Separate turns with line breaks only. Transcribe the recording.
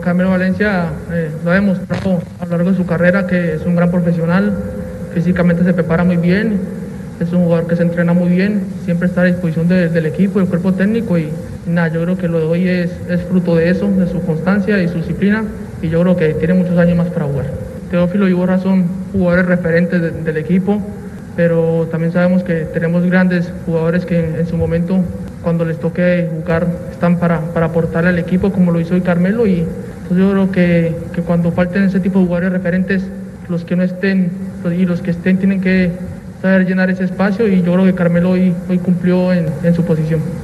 Camilo Valencia lo ha demostrado a lo largo de su carrera que es un gran profesional, físicamente se prepara muy bien, es un jugador que se entrena muy bien, siempre está a disposición del equipo, del cuerpo técnico y nada, yo creo que lo de hoy es fruto de eso, de su constancia y su disciplina y yo creo que tiene muchos años más para jugar. Teófilo y Borja son jugadores referentes del equipo, pero también sabemos que tenemos grandes jugadores que en su momento, cuando les toque jugar, están para aportarle al equipo, como lo hizo hoy Carmelo, y entonces yo creo que cuando falten ese tipo de jugadores referentes, los que no estén y los que estén tienen que saber llenar ese espacio, y yo creo que Carmelo hoy cumplió en su posición.